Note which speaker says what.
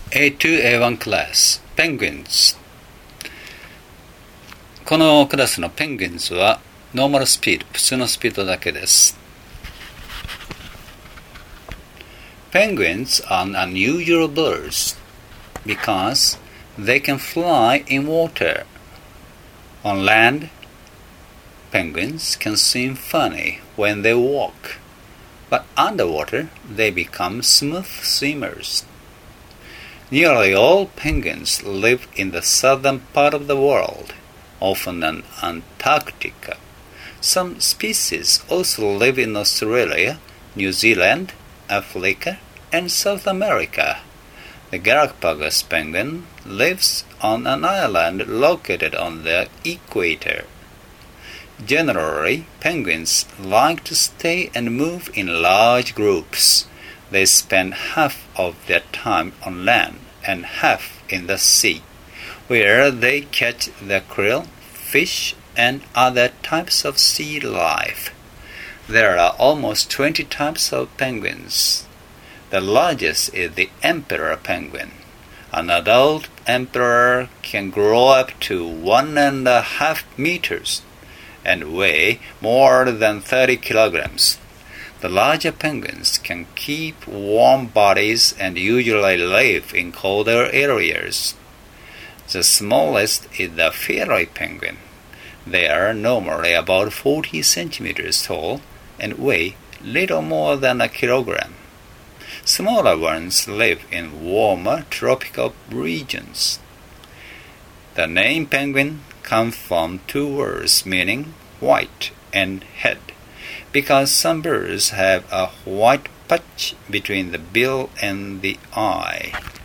Speaker 1: A2A1 クラス Penguins。 このクラスの Penguins はノーマルスピード、普通のスピードだけです。Penguins are unusual birds because they can fly in water. On land, penguins can seem funny when they walk, but underwater they become smooth swimmers. Nearly all penguins live in the southern part of the world, often in Antarctica. Some species also live in Australia, New Zealand, Africa, and South America. The Galapagos penguin lives on an island located on the equator. Generally, penguins like to stay and move in large groups. They spend half of their time on land and half in the sea, where they catch the krill, fish, and other types of sea life. There are almost 20 types of penguins. The largest is the emperor penguin. An adult emperor can grow up to 1.5 meters and weigh more than 30 kilograms. The larger penguins can keep warm bodies and usually live in colder areas. The smallest is the fairy penguin. They are normally about 40 centimeters tall and weigh little more than a kilogram. Smaller ones live in warmer tropical regions. The name penguin comes from two words meaning white and head, because some birds have a white patch between the bill and the eye.